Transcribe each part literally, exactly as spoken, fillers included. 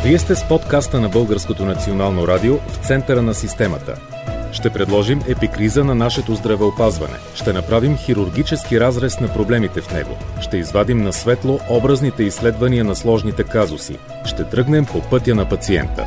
Вие сте с подкаста на Българското национално радио в центъра на системата. Ще предложим епикриза на нашето здравеопазване. Ще направим хирургически разрез на проблемите в него. Ще извадим на светло образните изследвания на сложните казуси. Ще тръгнем по пътя на пациента.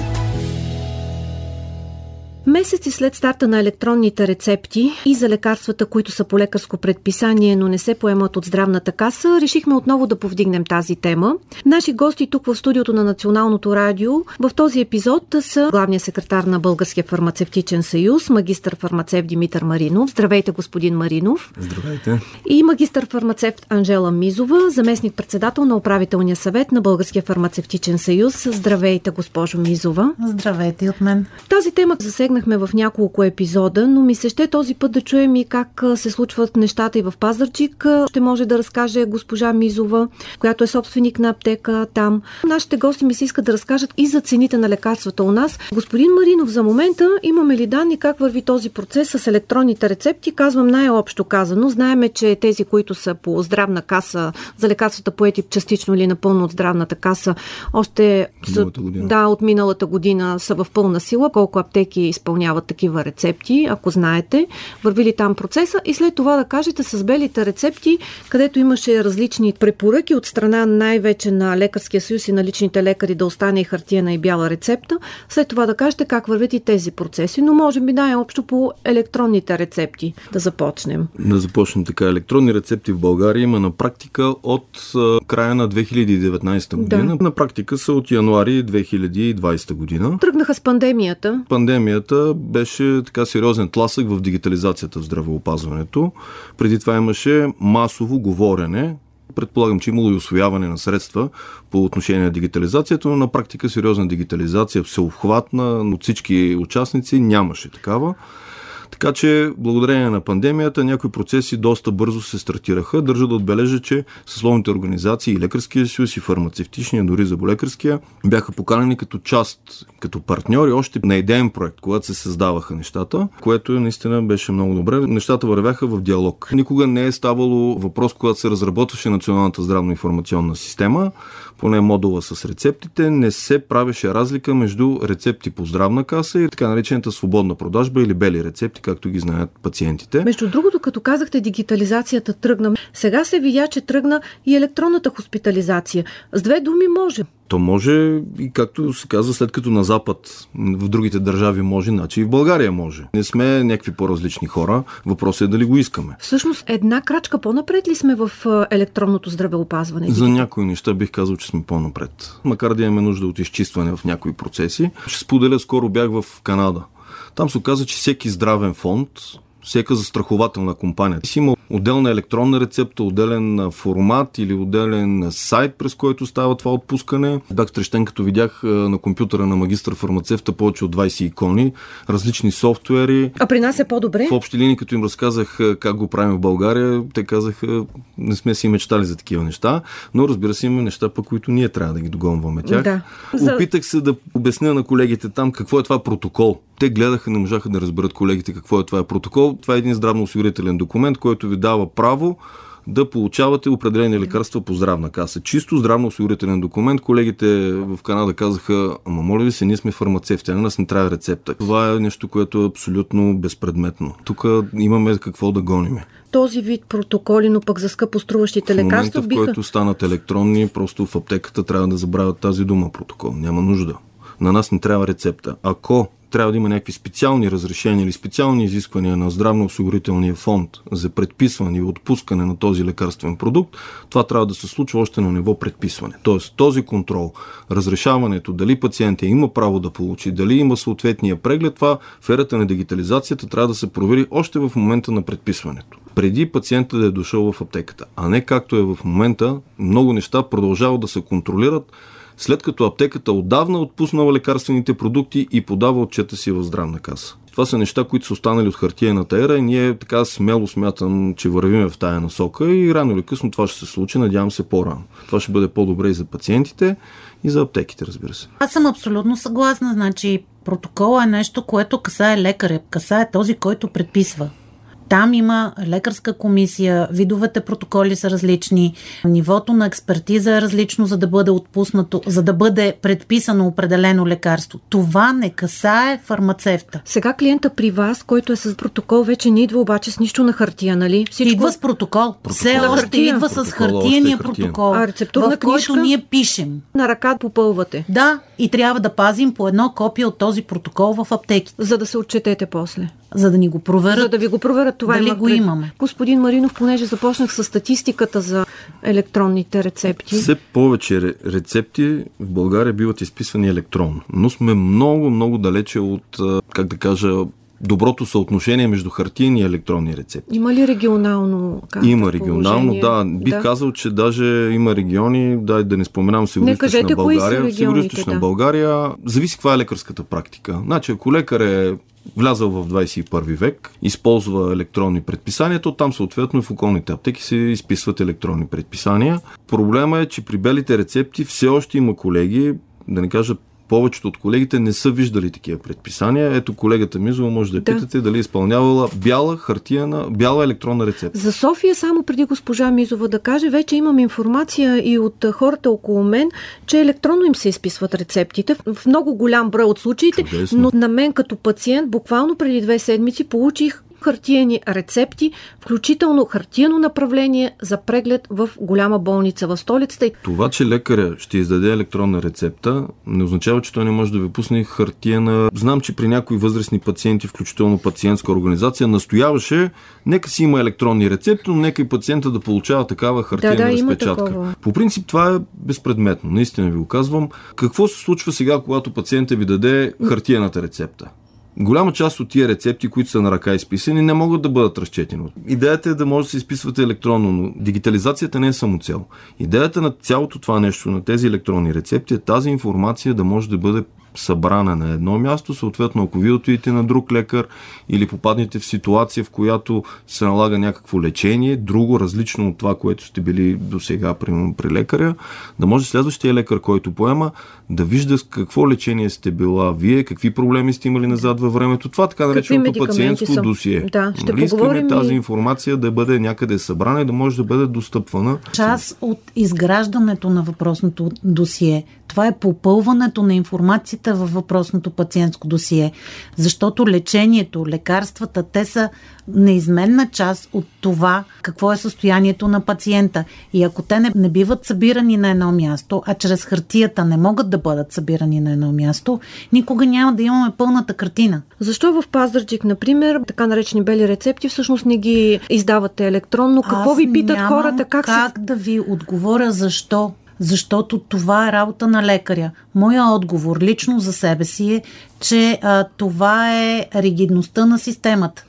Месеци след старта на електронните рецепти и за лекарствата, които са по лекарско предписание, но не се поемат от здравната каса, решихме отново да повдигнем тази тема. Наши гости тук в студиото на Националното радио в този епизод са главният секретар на Българския фармацевтичен съюз, магистър-фармацевт Димитър Маринов. Здравейте, господин Маринов. Здравейте. И магистър-фармацевт Анжела Мизова, заместник-председател на управителния съвет на Българския фармацевтичен съюз. Здравейте, госпожо Мизова. Здравейте от мен. Тази тема засегна в няколко епизода, но ми се ще този път да чуем и как се случват нещата и в Пазарджик. Ще може да разкаже госпожа Мизова, която е собственик на аптека там. Нашите гости ми се искат да разкажат и за цените на лекарствата у нас. Господин Маринов, за момента имаме ли данни как върви този процес с електронните рецепти? Казвам най-общо казано. Знаеме, че тези, които са по здравна каса, за лекарствата поети частично или напълно от здравната каса, още са, да, от миналата година са в пълна сила. Колко аптеки изпълняват такива рецепти, ако знаете. Върви ли там процеса? И след това да кажете с белите рецепти, където имаше различни препоръки от страна най-вече на Лекарския съюз и на личните лекари да остане и хартиена и бяла рецепта. След това да кажете как вървят и тези процеси. Но може би най-общо по електронните рецепти да започнем. Да започнем така. Електронни рецепти в България има на практика от а, края на две хиляди и деветнадесета година. Да. На практика са от януари две хиляди и двадесета година. Тръгнаха с пандемията. Пандемията беше така сериозен тласък в дигитализацията в здравеопазването. Преди това имаше масово говорене. Предполагам, че имало и усвояване на средства по отношение на дигитализацията, но на практика сериозна дигитализация, всеобхватна, но всички участници нямаше такава. Така че, благодарение на пандемията, някои процеси доста бързо се стартираха. Държа да отбележа, че съсловните организации и Лекарския съюз, и фармацевтичния, дори заболекарския, бяха поканени като част, като партньори, още на идеен проект, когато се създаваха нещата, което наистина беше много добре. Нещата вървяха в диалог. Никога не е ставало въпрос, когато се разработваше Националната здравно-информационна система, поне модула с рецептите, не се правеше разлика между рецепти по здравна каса и така наречената свободна продажба или бели рецепти, както ги знаят пациентите. Между другото, като казахте, дигитализацията тръгна. Сега се видя, че тръгна и електронната хоспитализация. С две думи може. То може и както се казва, след като на Запад в другите държави може, значи и в България може. Не сме някакви по-различни хора. Въпросът е дали го искаме. Всъщност, една крачка по-напред ли сме в електронното здравеопазване? За някои неща бих казал, че сме по-напред. Макар да имаме нужда от изчистване в някои процеси. Ще споделя, скоро бях в Канада. Там се оказа, че всеки здравен фонд, всяка застрахователна компания си има отделна електронна рецепта, отделен формат или отделен сайт, през който става това отпускане. Бях стрещен, като видях на компютъра на магистър-фармацевта повече от двадесет икони, различни софтуери. А при нас е по-добре? В общи линии, като им разказах как го правим в България, те казаха, не сме си мечтали за такива неща, но разбира се, има неща, по които ние трябва да ги догонваме тях. Да. Опитах се да обясня на колегите там какво е това протокол. Те гледаха, не можаха да разберат колегите какво е това протокол. Това е един здравноосигурителен документ, който ви дава право да получавате определени лекарства по здравна каса. Чисто здравноосигурителен документ. Колегите в Канада казаха, ама моля ви се, ние сме фармацевти, а на нас не трябва рецепта. Това е нещо, което е абсолютно безпредметно. Тук имаме какво да гониме. Този вид протоколи, но пък за скъпоструващите лекарства биха... В момента, в който станат електронни, просто в аптеката трябва да забравят тази дума протокол. Няма нужда. На нас не трябва рецепта. Ако трябва да има някакви специални разрешения или специални изисквания на здравноосигурителния фонд за предписване и отпускане на този лекарствен продукт, това трябва да се случва още на ниво предписване. Тоест този контрол, разрешаването, дали пациентът има право да получи, дали има съответния преглед, това в ерата на дигитализацията трябва да се провери още в момента на предписването. Преди пациентът да е дошъл в аптеката, а не както е в момента, много неща продължават да се контролират, след като аптеката отдавна отпуснала лекарствените продукти и подава отчета си в здравна каса. Това са неща, които са останали от хартиената ера и ние така смело смятам, че вървим в тая насока и рано или късно това ще се случи, надявам се по-рано. Това ще бъде по-добре и за пациентите, и за аптеките, разбира се. Аз съм абсолютно съгласна. Значи протокол е нещо, което касае лекаря, касае този, който предписва. Там има лекарска комисия, видовете протоколи са различни, нивото на експертиза е различно, за да бъде отпуснато, за да бъде предписано определено лекарство. Това не касае фармацевта. Сега клиента при вас, който е с протокол, вече не идва обаче с нищо на хартия, нали? Всичко... Идва с протокол. Все още идва с хартиения протокол, а рецептурна в който книжка ние пишем. На ръка попълвате. Да, и трябва да пазим по едно копие от този протокол в аптеките. За да се отчетете после. За да ни го проверят. За да ви го проверят, това дали има го имаме. Господин Маринов, понеже започнах с статистиката за електронните рецепти. Все повече рецепти в България биват изписвани електронно. Но сме много, много далече от, как да кажа, доброто съотношение между хартиени и електронни рецепти. Има ли регионално карта? Има регионално, да. Бих да. казал, че даже има региони, дай да не споменавам Североизточна България. Североизточна да. България, зависи каква е лекарската практика. Значи, ако лекар е влязъл в двадесет и първи век, използва електронни предписания, то там съответно в околните аптеки се изписват електронни предписания. Проблема е, че при белите рецепти все още има колеги, да не кажа повечето от колегите не са виждали такива предписания. Ето колегата Мизова, може да, да питате дали е изпълнявала бяла хартияна, бяла електронна рецепта. За София, само преди госпожа Мизова да каже, вече имам информация и от хората около мен, че електронно им се изписват рецептите в много голям брой от случаите, чудесно. Но на мен като пациент буквално преди две седмици получих хартиени рецепти, включително хартиено направление за преглед в голяма болница в столицата. Това, че лекаря ще издаде електронна рецепта, не означава, че той не може да ви пусне хартиена. Знам, че при някои възрастни пациенти, включително пациентска организация, настояваше, нека си има електронни рецепти, но нека и пациента да получава такава хартиена да, да, разпечатка. По принцип това е безпредметно. Наистина ви го казвам. Какво се случва сега, когато пациентът ви даде хартиената рецепта? Голяма част от тия рецепти, които са на ръка изписани, не могат да бъдат разчетени. Идеята е да може да се изписвате електронно, но дигитализацията не е самоцел. Идеята на цялото това нещо, на тези електронни рецепти, е тази информация да може да бъде събрана на едно място, съответно ако вие отидете на друг лекар или попаднете в ситуация, в която се налага някакво лечение, друго, различно от това, което сте били до сега примерно при лекаря, да може следващия лекар, който поема, да вижда с какво лечение сте била вие, какви проблеми сте имали назад във времето. Това така нареченото пациентско са? досие. Да, ще нали, поговорим тази и... информация да бъде някъде събрана и да може да бъде достъпвана. Част от изграждането на въпросното досие, това е попълването на информацията във въпросното пациентско досие. Защото лечението, лекарствата, те са неизменна част от това какво е състоянието на пациента. И ако те не, не биват събирани на едно място, а чрез хартията не могат да бъдат събирани на едно място, никога няма да имаме пълната картина. Защо в Пазарджик, например, така наречени бели рецепти, всъщност не ги издавате електронно? Какво Аз ви питат хората? Как, как се... да ви отговоря защо? Защото това е работа на лекаря. Моя отговор лично за себе си е, че а, това е ригидността на системата.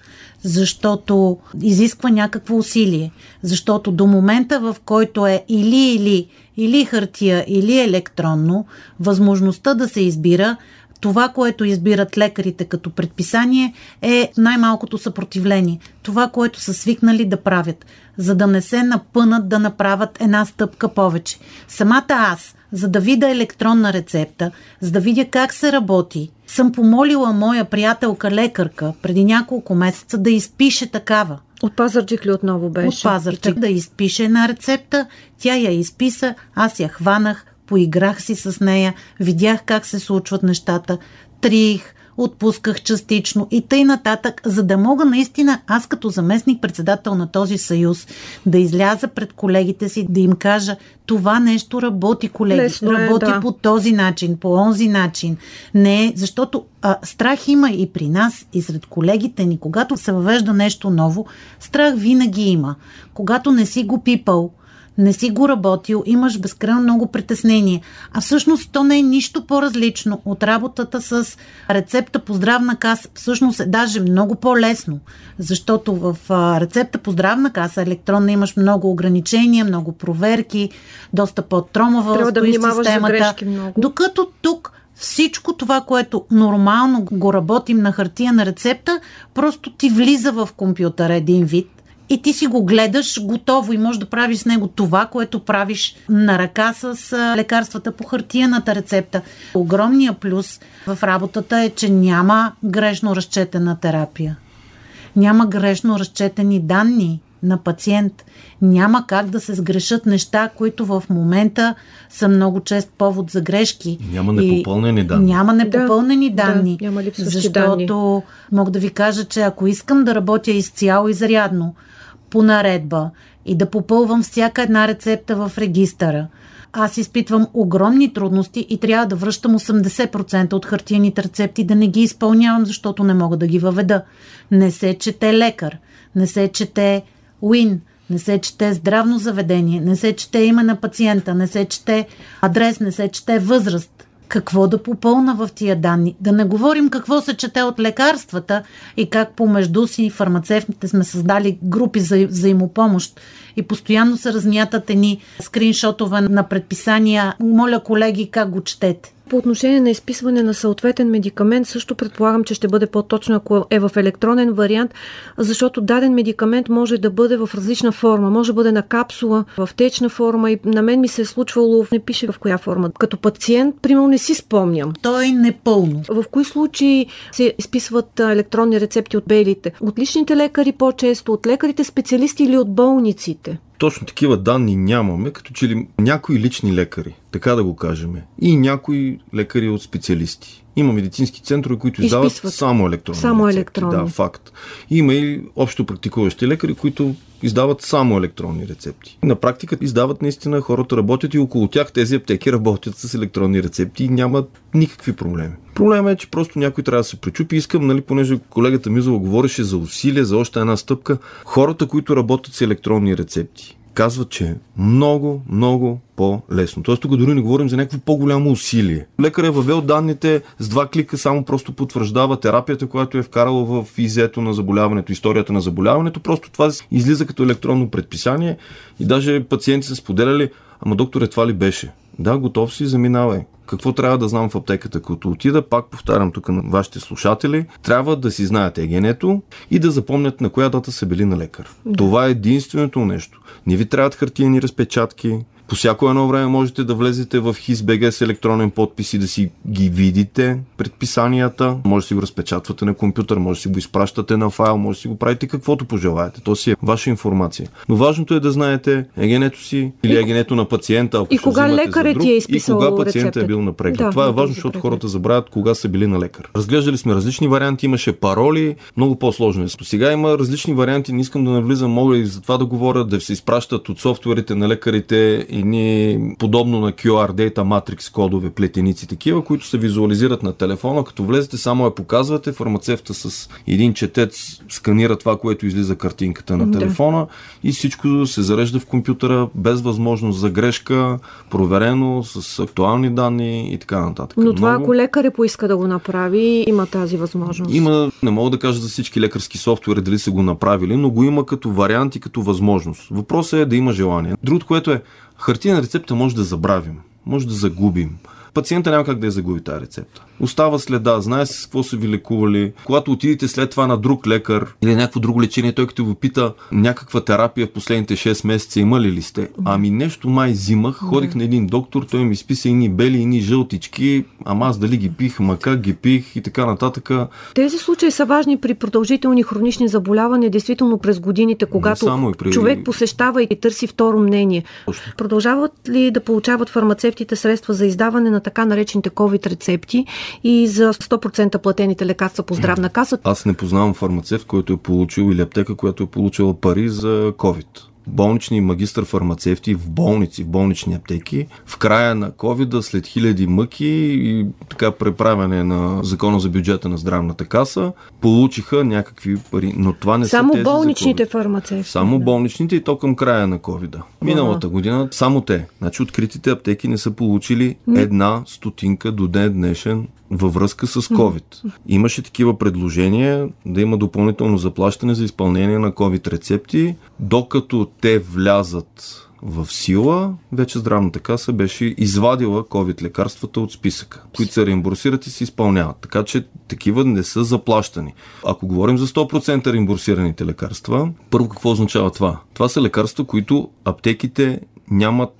Защото изисква някакво усилие. Защото до момента, в който е или-или, или хартия, или електронно, възможността да се избира, това, което избират лекарите като предписание, е най-малкото съпротивление. Това, което са свикнали да правят, за да не се напънат да направят една стъпка повече. Самата аз, за да видя електронна рецепта, за да видя как се работи, съм помолила моя приятелка лекарка преди няколко месеца да изпише такава. От Пазарджик ли отново беше? От Пазарджик да изпише една рецепта, тя я изписа, аз я хванах, поиграх си с нея, видях как се случват нещата, трих, отпусках частично и тъй нататък, за да мога наистина аз като заместник-председател на този съюз да изляза пред колегите си, да им кажа, това нещо работи, колеги, Лесно е, работи да. по този начин, по онзи начин. Не, защото а, страх има и при нас, и сред колегите ни. Когато се въвежда нещо ново, страх винаги има. Когато не си го пипал, не си го работил, имаш безкрайно много притеснение. А всъщност то не е нищо по-различно от работата с рецепта по здравна каса. Всъщност е даже много по-лесно, защото в рецепта по здравна каса електронна имаш много ограничения, много проверки, доста по-тромава стои системата. Докато тук всичко това, което нормално го работим на хартия на рецепта, просто ти влиза в компютъра един вид. И ти си го гледаш готово и можеш да правиш с него това, което правиш на ръка с лекарствата по хартияната рецепта. Огромният плюс в работата е, че няма грешно разчетена терапия. Няма грешно разчетени данни на пациент. Няма как да се сгрешат неща, които в момента са много чест повод за грешки. Няма непопълнени данни. Няма непопълнени да, данни. Да, няма липсващи защото данни. Мога да ви кажа, че ако искам да работя изцяло изрядно по наредба и да попълвам всяка една рецепта в регистъра, аз изпитвам огромни трудности и трябва да връщам осемдесет процента от хартиените рецепти, да не ги изпълнявам, защото не мога да ги въведа. Не се чете лекар, не се чете УИН, не се чете здравно заведение, не се чете име на пациента, не се чете адрес, не се чете възраст. Какво да попълна в тия данни? Да не говорим какво се чете от лекарствата и как помежду си фармацевтите сме създали групи за взаимопомощ и постоянно се размятат едни скриншотове на предписания. Моля, колеги, как го четете? По отношение на изписване на съответен медикамент, също предполагам, че ще бъде по-точно, ако е в електронен вариант, защото даден медикамент може да бъде в различна форма. Може да бъде на капсула, в течна форма и на мен ми се е случвало, не пише в коя форма. Като пациент, примерно, не си спомням. Той е непълно. В кои случаи се изписват електронни рецепти от бейлите? От личните лекари по-често, от лекарите специалисти или от болниците? Точно такива данни нямаме, като че ли някои лични лекари, така да го кажем, и някои лекари от специалисти. Има медицински центрове, които издават Изписват. само електронни Само рецепти. електронни. Да, факт. Има и общо практикуващи лекари, които издават само електронни рецепти. На практика издават наистина, хората работят и около тях тези аптеки работят с електронни рецепти и нямат никакви проблеми. Проблемът е, че просто някой трябва да се пречупи. Искам, нали, понеже колегата Мизова говореше за усилие, за още една стъпка, хората, които работят с електронни рецепти, казват, че е много, много по-лесно. Тоест тук дори не говорим за някакво по-голямо усилие. Лекарът е въвел данните с два клика, само просто потвърждава терапията, която е вкарала в изето на заболяването, историята на заболяването. Просто това излиза като електронно предписание и даже пациенти са споделяли: ама докторе, това ли беше? Да, готов си, заминавай. Какво трябва да знам в аптеката? Като отида, пак повтарям тук на вашите слушатели, трябва да си знаят ЕГН-то и да запомнят на коя дата са били на лекар. Да. Това е единственото нещо. Не ви трябват хартиени разпечатки. По всяко едно време можете да влезете в ХИС.БГ с електронен подпис и да си ги видите предписанията. Може да си го разпечатвате на компютър, може да си го изпращате на файл, може да си го правите каквото пожелаете. То си е ваша информация. Но важното е да знаете ЕГН-то си или ЕГН-то на пациента, ако и ще кога лекарят ти е изписал и кога пациентът рецепта. е бил на преглед. Да, това е да, важно, да, защото преглед. хората забравят кога са били на лекар. Разглеждали сме различни варианти, имаше пароли, много по-сложно е. Сега има различни варианти, не искам да навлизам, мога и за това да говоря, да се изпращат от софтуерите на лекарите и ни подобно на кю ар Data Matrix кодове, плетеници, такива, които се визуализират на телефона. Като влезете, само я показвате, фармацевта с един четец сканира това, което излиза картинката на телефона, да, и всичко се зарежда в компютъра без възможност за грешка, проверено, с актуални данни и така нататък. Но това, Много... ако лекаря поиска да го направи, има тази възможност. Има, не мога да кажа за всички лекарски софтуери дали са го направили, но го има като вариант и като възможност. Въпросът е да има желание. Другото, което е, хартиена рецепта може да забравим, може да загубим. Пациента няма как да я загуби тази рецепта. Остава следа, знае с какво са ви лекували. Когато отидете след това на друг лекар или някакво друго лечение, той като ви пита някаква терапия в последните шест месеца имали ли сте? Ами нещо май взимах, ходих на един доктор, той ми изписа ини бели, ини жълтички, ама аз дали ги пих, ма как ги пих и така нататък. Тези случаи са важни при продължителни хронични заболявания, действително през годините, когато при... човек посещава и търси второ мнение. Точно. Продължават ли да получават фармацевтите средства за издаване на така наречените COVID рецепти и за сто процента платените лекарства по здравна каса? Аз не познавам фармацевт, който е получил, или аптека, която е получила пари за COVID. Болнични магистър фармацевти в болници, в болнични аптеки, в края на ковида, след хиляди мъки и така преправяне на закона за бюджета на здравната каса, получиха някакви пари. Но това не само са тези болничните фармацевти. Само да. болничните и то към края на ковида. Миналата година само те. Значи откритите аптеки не са получили една стотинка до ден днешен във връзка с COVID. Имаше такива предложения да има допълнително заплащане за изпълнение на COVID рецепти, докато те влязат в сила, вече здравната каса беше извадила COVID лекарствата от списъка, които се реимбурсират и се изпълняват. Така че такива не са заплащани. Ако говорим за сто процента реимбурсираните лекарства, първо какво означава това? Това са лекарства, които аптеките нямат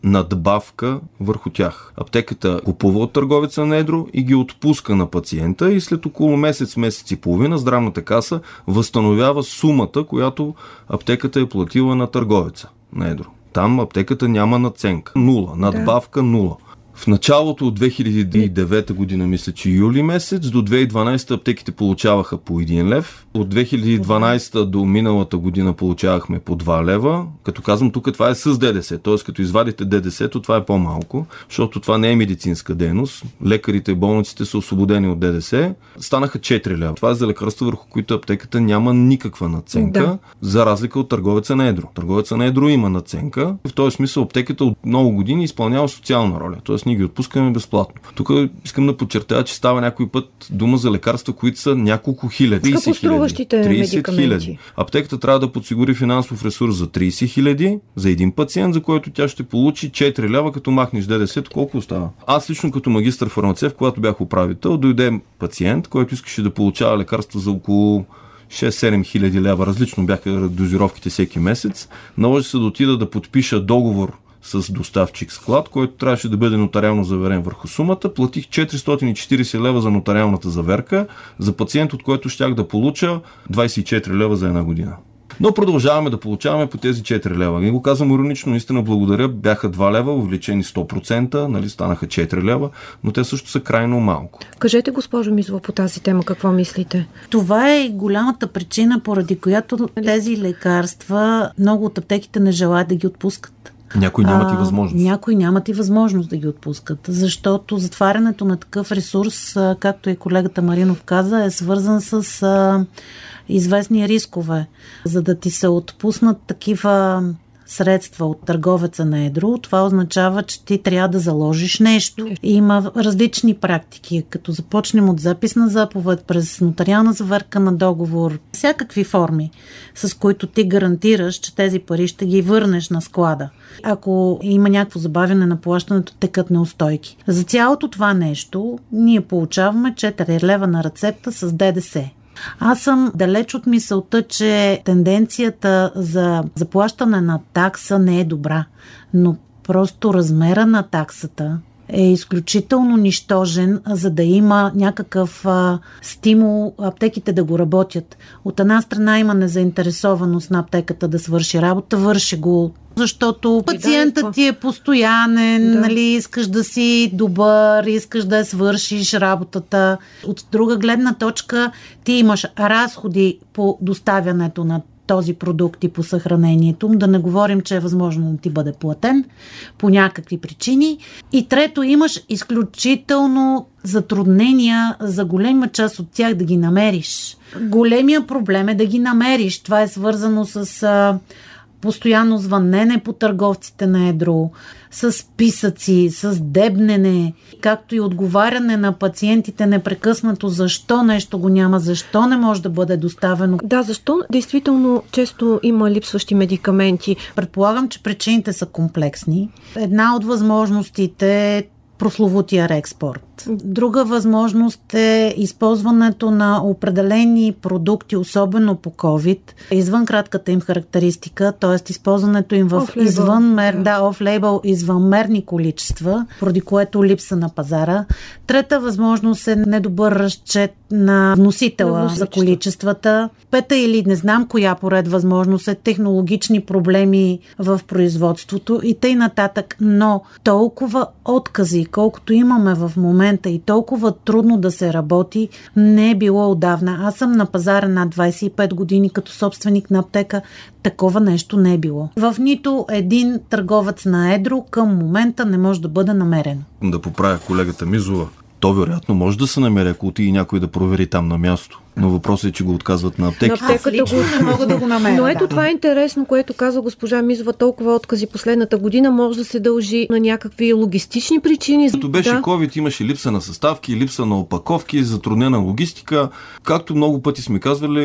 надбавка върху тях. Аптеката купува от търговеца на едро и ги отпуска на пациента и след около месец, месец и половина здравната каса възстановява сумата, която аптеката е платила на търговеца на едро. Там аптеката няма надценка. Нула. Надбавка нула. В началото от две хиляди и девета година, мисля, че юли месец, до две хиляди и дванадесета аптеките получаваха по един лев. От две хиляди и дванадесета до миналата година получавахме по два лева. Като казвам, тук това е с ДДС. Т.е. като извадите ДДС-то, това е по-малко, защото това не е медицинска дейност. Лекарите и болниците са освободени от ДДС. Станаха четири лева. Това е за лекарства, върху които аптеката няма никаква надценка, да. За разлика от търговеца на едро. Търговеца на едро има надценка. В този смисъл аптеката от много години изпълнява социална роля. Тоест ние ги отпускаме безплатно. Тук искам да подчертая, че става някой път дума за лекарства, които са няколко хиляди. Скъпоструващите медикаменти. Аптеката трябва да подсигури финансов ресурс за тридесет хиляди за един пациент, за който тя ще получи четири лева, като махнеш ДДС, колко остава? Аз лично като магистър фармацевт, когато бях управител, дойде пациент, който искаше да получава лекарства за около шест-седем хиляди лева. Различно бяха дозировките всеки месец. Наложи се да отида да подпиша договор с доставчик склад, който трябваше да бъде нотариално заверен върху сумата. Платих четиристотин и четиридесет лева за нотариалната заверка за пациент, от който щях да получа двадесет и четири лева за една година. Но продължаваме да получаваме по тези четири лева. И го казвам иронично, наистина благодаря. Бяха два лева, увеличени сто процента, нали, станаха четири лева, но те също са крайно малко. Кажете, госпожо Мизова, по тази тема, какво мислите? Това е голямата причина, поради която тези лекарства много от аптеките не желаят да ги отпускат. Някои нямат а, и възможност. Някои нямат и възможност да ги отпускат, защото затварянето на такъв ресурс, както и колегата Маринов каза, е свързан с а, известни рискове. За да ти се отпуснат такива средства от търговеца на едро, това означава, че ти трябва да заложиш нещо. Има различни практики, като започнем от запис на заповед, през нотариална заверка на договор, всякакви форми, с които ти гарантираш, че тези пари ще ги върнеш на склада. Ако има някакво забавяне на плащането, текат неустойки. За цялото това нещо ние получаваме четири лева на рецепта с ДДС. Аз съм далеч от мисълта, че тенденцията за заплащане на такса не е добра, но просто размера на таксата е изключително нищожен, за да има някакъв а, стимул аптеките да го работят. От една страна има незаинтересованост на аптеката да свърши работа, върши го, защото пациентът ти е постоянен, да. Нали, искаш да си добър, искаш да свършиш работата. От друга гледна точка ти имаш разходи по доставянето на този продукт и по съхранението, да не говорим, че е възможно да ти бъде платен по някакви причини. И трето, имаш изключително затруднения за голема част от тях да ги намериш. Големия проблем е да ги намериш. Това е свързано с а, постоянно звънене по търговците на едро, с списъци, с дебнене, както и отговаряне на пациентите непрекъснато защо нещо го няма, защо не може да бъде доставено. Да, защо действително често има липсващи медикаменти? Предполагам, че причините са комплексни. Една от възможностите е прословутия реекспорт. Друга възможност е използването на определени продукти, особено по COVID, извън кратката им характеристика, т.е. използването им в извънмер, да, off-label, извънмерни количества, поради което липса на пазара. Трета възможност е недобър разчет на вносителя за количествата. Пета или не знам коя поред възможност е технологични проблеми в производството и тъй нататък, но толкова откази, колкото имаме в момента и толкова трудно да се работи, не е било отдавна. Аз съм на пазара над двадесет и пет години като собственик на аптека. Такова нещо не е било. В нито един търговец на едро към момента не може да бъде намерен. Да поправя колегата Мизова. То вероятно може да се намери, ако отиде някой да провери там на място. Но въпросът е, че го отказват на аптеките. Аз лично не мога да го намеря. Но ето да. Това е интересно, което каза госпожа Мизова. Толкова откази последната година може да се дължи на някакви логистични причини. Като беше да. COVID, имаше липса на съставки, липса на опаковки, затруднена логистика. Както много пъти сме казвали,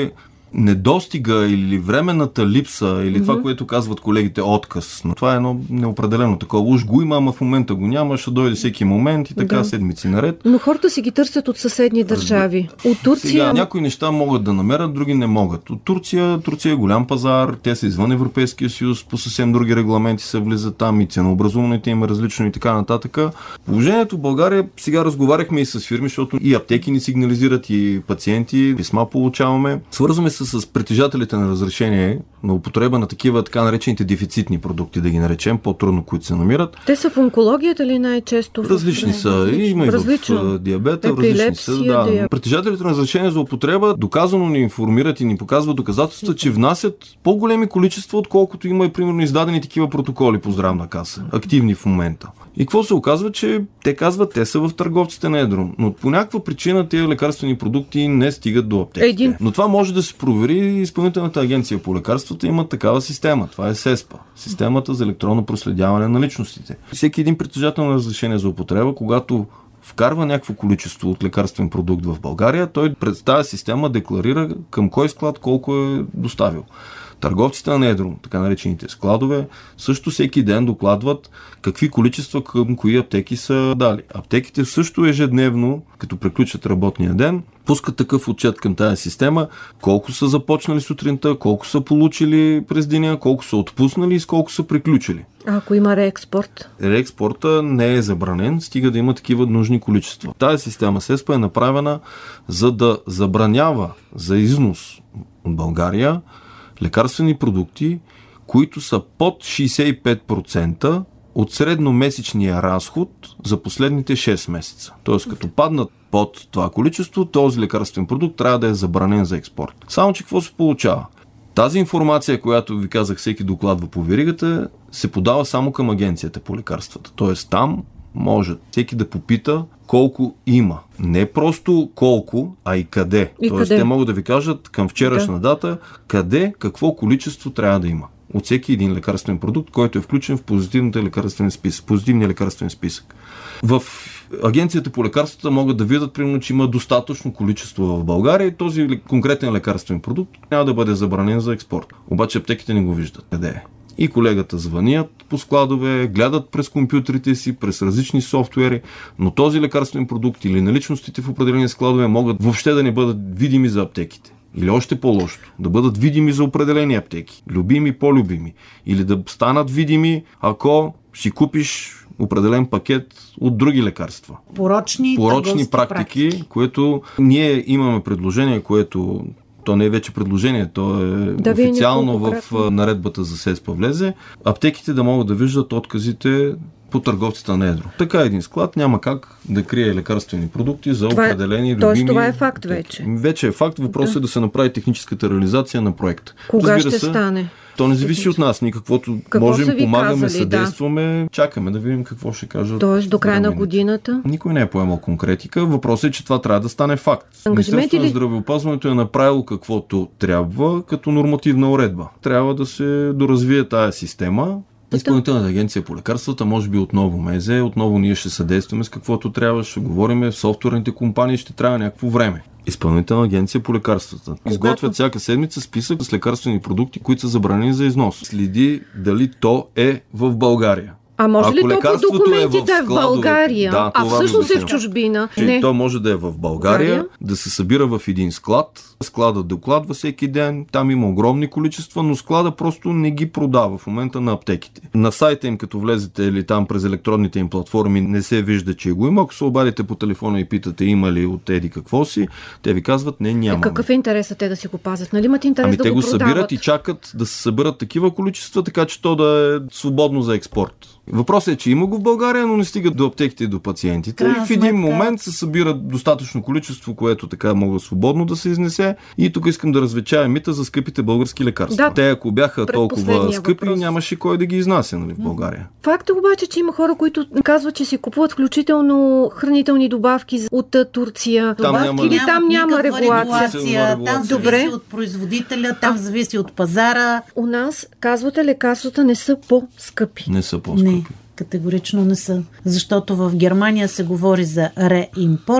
недостига или временната липса, или mm-hmm. това, което казват колегите, отказ. Но това е едно неопределено такова. Уж го има, ама в момента го няма, ще дойде всеки момент и така да. седмици наред. Но хората си ги търсят от съседни държави. От Турция... Сега, някои неща могат да намерят, други не могат. От Турция, Турция е голям пазар, те са извън Европейския съюз, по съвсем други регламенти се влизат там и ценообразуването им е различно и така нататък. Положението в България, сега разговаряхме и с фирми, защото и аптеки ни сигнализират, и пациенти, писма получаваме. Свързваме се с притежателите на разрешение на употреба на такива така наречените дефицитни продукти, да ги наречем, по-трудно, които се намират. Те са в онкологията ли най-често? Различни са. Различно. Има и Различно. в диабета, Епилепсия, различни са. Да. диабет. Притежателите на разрешение за употреба доказано ни информират и ни показват доказателства, че внасят по-големи количества, отколкото има и примерно издадени такива протоколи по здравна каса, активни в момента. И какво се оказва, че те казват, те са в търговците на едро, но по някаква причина тези лекарствени продукти не стигат до аптеките. Един. Но това може да се провери. Изпълнителната агенция по лекарствата има такава система. Това е СЕСПА. Системата за електронно проследяване на личностите. Всеки един притежател на разрешение за употреба, когато вкарва някакво количество от лекарствен продукт в България, той през тази система декларира към кой склад колко е доставил. Търговците на едро, така наречените складове, също всеки ден докладват какви количества към кои аптеки са дали. Аптеките също ежедневно, като приключат работния ден, пускат такъв отчет към тази система, колко са започнали сутринта, колко са получили през деня, колко са отпуснали и с колко са приключили. А ако има реекспорт? Реекспорта не е забранен, стига да има такива нужни количества. Тази система СЕСПА е направена за да забранява за износ от България лекарствени продукти, които са под шейсет и пет процента от средномесечния разход за последните шест месеца. Тоест, като паднат под това количество, този лекарствен продукт трябва да е забранен за експорт. Само че какво се получава? Тази информация, която ви казах, всеки докладва по веригата, се подава само към агенцията по лекарствата. Тоест, там може всеки да попита колко има. Не просто колко, а и къде. И Тоест, къде? те могат да ви кажат към вчерашна да. дата къде, какво количество трябва да има от всеки един лекарствен продукт, който е включен в позитивния лекарствен списък. Позитивния лекарствен списък. В агенцията по лекарствата могат да видят, примерно, че има достатъчно количество в България и този конкретен лекарствен продукт няма да бъде забранен за експорт. Обаче аптеките не го виждат. Къде е? И колегата звънят по складове, гледат през компютрите си, през различни софтуери, но този лекарствен продукт или наличностите в определени складове могат въобще да не бъдат видими за аптеките. Или още по-лошо, да бъдат видими за определени аптеки, любими, по-любими. Или да станат видими, ако си купиш определен пакет от други лекарства. Порочни, Порочни практики, практики, което ние имаме предложение, което то не е вече предложение, то е да, официално в наредбата за СЕСПА влезе, аптеките да могат да виждат отказите по търговците на едро. Така един склад няма как да крие лекарствени продукти за това определени любими... Тоест това е факт вече. Вече е факт. Въпросът да. е да се направи техническата реализация на проекта. Кога Разбира ще се, стане? То не зависи от нас. Ние каквото какво можем, помагаме, казали, съдействаме, да. чакаме да видим какво ще кажат. Тоест до края на годината? Никой не е поемал конкретика. Въпросът е, че това трябва да стане факт. Министерството на здравеопазването е направило каквото трябва като нормативна уредба. Трябва да се доразвие тая система. Изпълнителната агенция по лекарствата може би отново мезе, отново ние ще съдействаме с каквото трябва, ще говорим в софтуерните компании, ще трябва някакво време. Изпълнителна агенция по лекарствата. Когато... изготвят всяка седмица списък с лекарствени продукти, които са забранени за износ. Следи дали то е в България. А може Ако ли то по документите е в България, да, а всъщност е в чужбина? Не. То може да е в България, България, да се събира в един склад, складът докладва всеки ден, там има огромни количества, но склада просто не ги продава в момента на аптеките. На сайта им, като влезете или там през електронните им платформи, не се вижда, че го има. Ако се обадите по телефона и питате има ли от еди какво си, те ви казват не, няма. Е, какъв е интересът те да си го пазят? Нали имат интерес ами да те го, го продават? събират и чакат да се съберат такива количества, така че то да е свободно за експорт. Въпросът е, че има го в България, но не стига до аптеките и до пациентите. Крайна и в един сметка... момент се събират достатъчно количество, което така мога свободно да се изнесе. И тук искам да развечая мита за скъпите български лекарства. Да, те ако бяха толкова скъпи, въпрос. Нямаше кой да ги изнася, нали, в България. Факт е обаче, че има хора, които казват, че си купуват включително хранителни добавки от Турция. Там добавки няма, или там няма регулация. регулация. Там Добре. зависи от производителя, там а, зависи от пазара. У нас, казвате, лекарствата не са по-скъпи. Не са по-скъпи. Не, категорично не са. Защото в Германия се говори за реимпорт,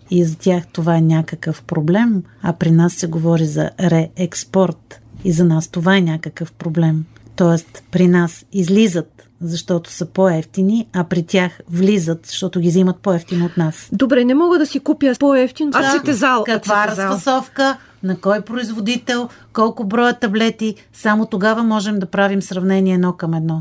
и за тях това е някакъв проблем, а при нас се говори за реекспорт и за нас това е някакъв проблем. Тоест при нас излизат, защото са по-евтини, а при тях влизат, защото ги взимат по-евтино от нас. Добре, не мога да си купя по-евтин Да, ацетазал. каква разфасовка, на кой производител, колко броя таблети, само тогава можем да правим сравнение едно към едно.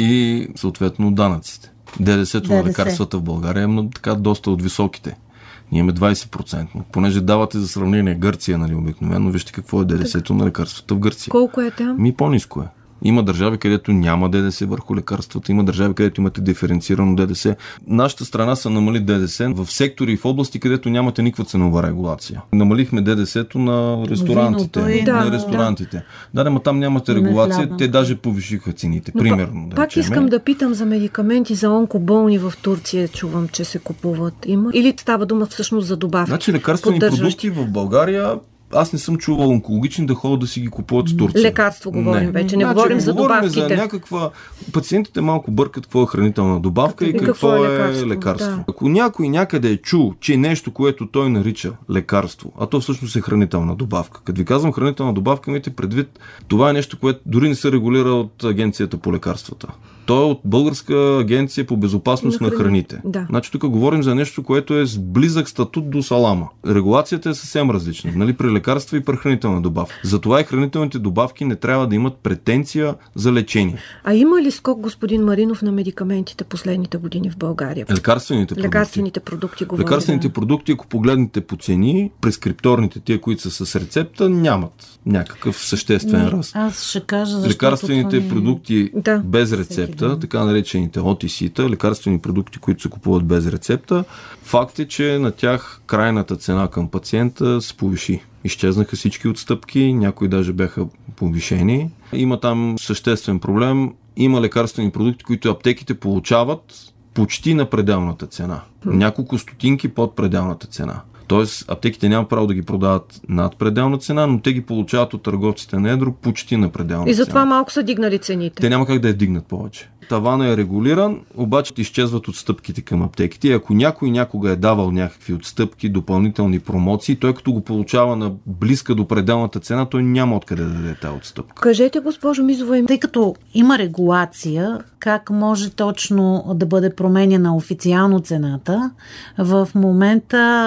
И съответно данъците. ДДС-то на ДДС. лекарствата в България е много, така доста от високите. Ние имаме двайсет процента. Понеже давате за сравнение Гърция, нали, обикновено, вижте какво е ДДС-то на лекарствата в Гърция. Колко е там? Ми по-ниско е. Има държави, където няма ДДС върху лекарствата, има държави, където имате диференцирано ДДС. Нашата страна са намали ДДС в сектори и в области, където нямате никаква ценова регулация. Намалихме ДДС-то на ресторантите. Виното и на да, ресторантите. Да, да, но там нямате регулация, те даже повишиха цените. Но Примерно. Пак, пак искам да питам за медикаменти за онкоболни в Турция. Чувам, че се купуват. Има? Или става дума всъщност за добавки? Значи лекарствени продукти в България, аз не съм чувал онкологични да ходят да си ги купуват в Турция. Лекарство говорим не. вече, не значи, говорим за говорим добавките. за някаква... Пациентите малко бъркат какво е хранителна добавка и, и какво, какво е е лекарство. лекарство. Да. Ако някой някъде е чул, че нещо, което той нарича лекарство, а то всъщност е хранителна добавка. Като ви казвам хранителна добавка, имайте предвид, това е нещо, което дори не се регулира от Агенцията по лекарствата. То е от Българска агенция по безопасност на, на храните. Да. Значи тук говорим за нещо, което е с близък статут до салама. Регулацията е съвсем различна, нали, при лекарства и при хранителна добавка. Затова и хранителните добавки не трябва да имат претенция за лечение. А има ли скок, господин Маринов, на медикаментите последните години в България? Лекарствените продукти. Лекарствените продукти говорим. Лекарствените да. продукти, ако погледнете по цени, прескрипторните, тия, които са с рецепта, нямат някакъв съществен ръст. Аз ще кажа, защото Лекарствените това продукти Да. без рецепта, така наречените о ти си-та, лекарствени продукти, които се купуват без рецепта, факт е, че на тях крайната цена към пациента се повиши. Изчезнаха всички отстъпки, някои даже бяха повишени. Има там съществен проблем. Има лекарствени продукти, които аптеките получават почти на пределната цена. Няколко стотинки под пределната цена. Тоест, аптеките нямат право да ги продават над пределна цена, но те ги получават от търговците на едро почти на пределна цена. И затова малко са дигнали цените. Те няма как да я вдигнат повече. Тавана е регулиран, обаче изчезват отстъпките към аптеките. И ако някой някога е давал някакви отстъпки, допълнителни промоции, той като го получава на близка до пределната цена, той няма откъде да даде тази отстъпка. Кажете, госпожо Мизова, Тъй като има регулация, как може точно да бъде променена официално цената, в момента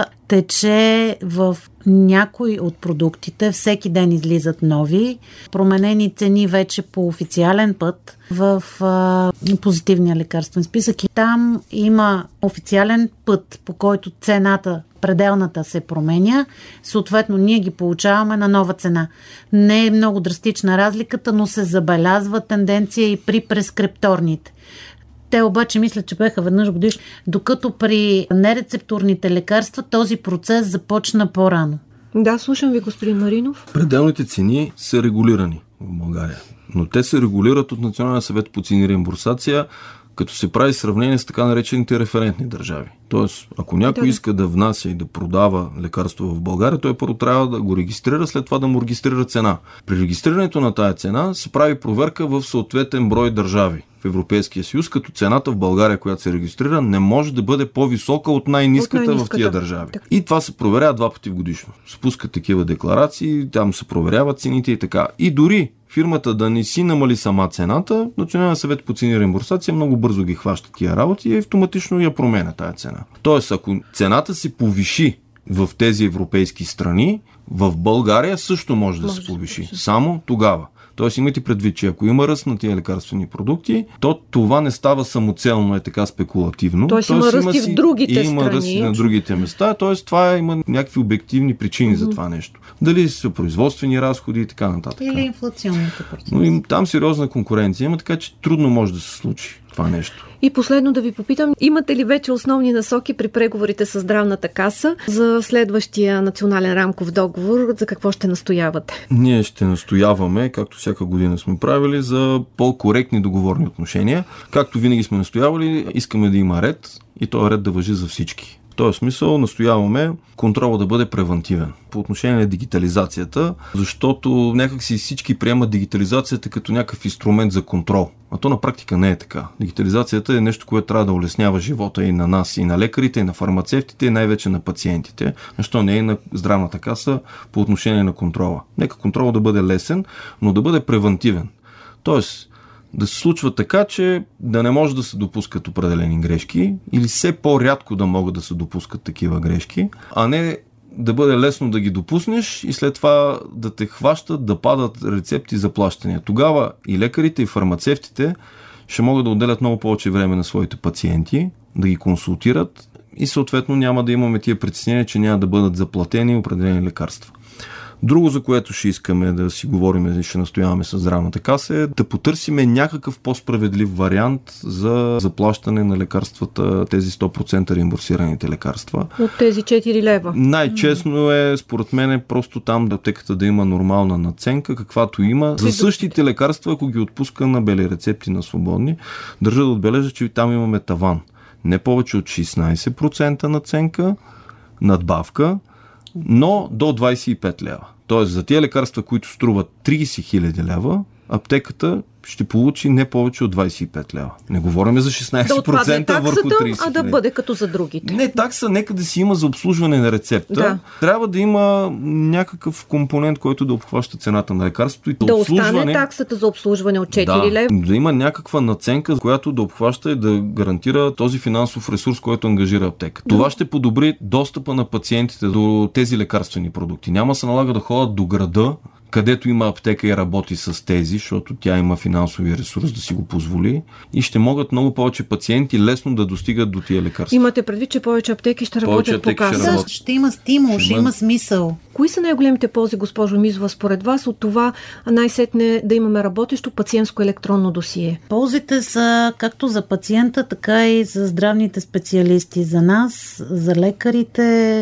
тече в някои от продуктите, всеки ден излизат нови, променени цени вече по официален път в а, позитивния лекарствен списък. И там има официален път, по който цената, пределната, се променя. Съответно, ние ги получаваме на нова цена. Не е много драстична разликата, но се забелязва тенденция и при прескрипторните. Те обаче мислят, че бяха веднъж годиш, докато при нерецептурните лекарства този процес започна по-рано. Да, слушам ви, господин Маринов. Пределните цени са регулирани в България, но те се регулират от Националния съвет по цени и реимбурсация, като се прави сравнение с така наречените референтни държави. Тоест, ако някой да, иска да внася и да продава лекарство в България, той първо трябва да го регистрира, след това да му регистрира цена. При регистрирането на тая цена се прави проверка в съответен брой държави в Европейския съюз, като цената в България, която се регистрира, не може да бъде по-висока от най-ниската, от най-ниската в тия държави. Так. И това се проверява два пъти в годишно. Спускат такива декларации, там се проверяват цените и така. И дори фирмата да не си намали сама цената, Националният съвет по цени и реимбурсация много бързо ги хваща тия работи и автоматично я променя тая цена. Тоест, ако цената се повиши в тези европейски страни, в България също може да може се повиши. Да се само тогава. Тоест имайте предвид, че ако има ръст на тия лекарствени продукти, то това не става самоцелно, е така спекулативно. Тоест, тоест има ръст и в другите и има страни. Ръст и на другите места. Тоест това има някакви обективни причини mm-hmm. за това нещо. Дали са производствени разходи и така нататък. Или инфлационните процеси. Но им, там сериозна конкуренция има, така че трудно може да се случи това нещо. И последно да ви попитам, имате ли вече основни насоки при преговорите с Здравната каса за следващия национален рамков договор? За какво ще настоявате? Ние ще настояваме, както всяка година сме правили, за по-коректни договорни отношения. Както винаги сме настоявали, искаме да има ред и този ред да важи за всички. този смисъл настояваме контрола да бъде превентивен по отношение на дигитализацията, защото някакси всички приемат дигитализацията като някакъв инструмент за контрол. А то на практика не е така. Дигитализацията е нещо, което трябва да улеснява живота и на нас, и на лекарите, и на фармацевтите, и най-вече на пациентите. Защо не и на здравната каса по отношение на контрола. Нека контрола да бъде лесен, но да бъде превентивен. Тоест, да се случва така, че да не може да се допускат определени грешки или все по-рядко да могат да се допускат такива грешки, а не да бъде лесно да ги допуснеш и след това да те хващат, да падат рецепти за плащания. Тогава и лекарите, и фармацевтите ще могат да отделят много повече време на своите пациенти, да ги консултират и съответно няма да имаме тия притеснения, че няма да бъдат заплатени определени лекарства. Друго, за което ще искаме да си говорим и ще настояваме с здравната каса, е да потърсиме някакъв по-справедлив вариант за заплащане на лекарствата, тези сто процента реимбурсираните лекарства. От тези четири лева. Най-честно е, според мен, е просто там аптеката да има нормална надценка, каквато има. За същите лекарства, ако ги отпуска на бели рецепти, на свободни, държа да отбележа, че там имаме таван. Не повече от шестнайсет процента надценка, надбавка, но до двайсет и пет лева. Тоест за тия лекарства, които струват трийсет хиляди лева, аптеката ще получи не повече от двайсет и пет лева. Не говорим за шестнайсет процента да върху трийсет хиляди. А да бъде като за другите. Не, такса нека да си има за обслужване на рецепта. Да. Трябва да има някакъв компонент, който да обхваща цената на лекарството. И да обслужване... остане таксата за обслужване от четири лева. Да, да има някаква надценка, която да обхваща и да гарантира този финансов ресурс, който ангажира аптека. Да. Това ще подобри достъпа на пациентите до тези лекарствени продукти. Няма се налага да ходят до града, където има аптека и работи с тези, защото тя има финансови ресурс да си го позволи и ще могат много повече пациенти лесно да достигат до тия лекарства. Имате предвид, че повече аптеки ще повече работят аптеки по каса. Ще, работят. ще има стимул, ще, ще има смисъл. Кои са най-големите ползи, госпожо Мизова, според вас от това най-сетне да имаме работещо пациентско електронно досие? Ползите са както за пациента, така и за здравните специалисти, за нас, за лекарите,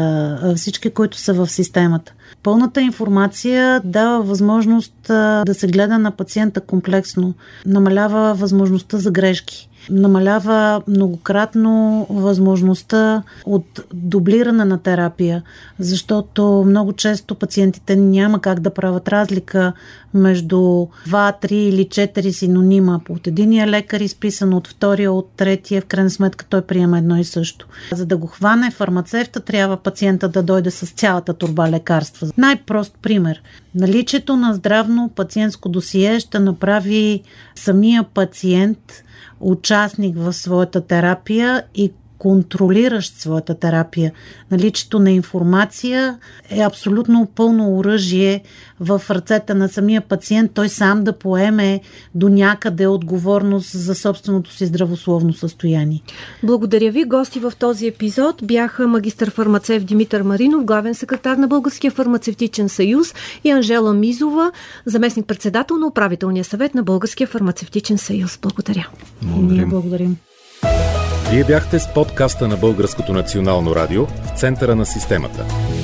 за всички, които са в системата. Пълната информация дава възможност да се гледа на пациента комплексно, намалява възможността за грешки, намалява многократно възможността от дублиране на терапия, защото много често пациентите няма как да правят разлика между два, три или четири синонима. От единия лекар изписано, от втория, от третия, в крайна сметка той приема едно и също. За да го хване фармацевта, трябва пациента да дойде с цялата торба лекарства. Най-прост пример. Наличието на здравно пациентско досие ще направи самия пациент участник в своята терапия и контролиращ своята терапия. Наличието на информация е абсолютно пълно оръжие в ръцете на самия пациент, той сам да поеме до някъде отговорност за собственото си здравословно състояние. Благодаря ви. Гости в този епизод бяха магистър-фармацевт Димитър Маринов, главен секретар на Българския фармацевтичен съюз, и Анжела Мизова, заместник-председател на управителния съвет на Българския фармацевтичен съюз. Благодаря. Благодарим. Ние благодарим. Вие бяхте с подкаста на Българското национално радио в центъра на системата.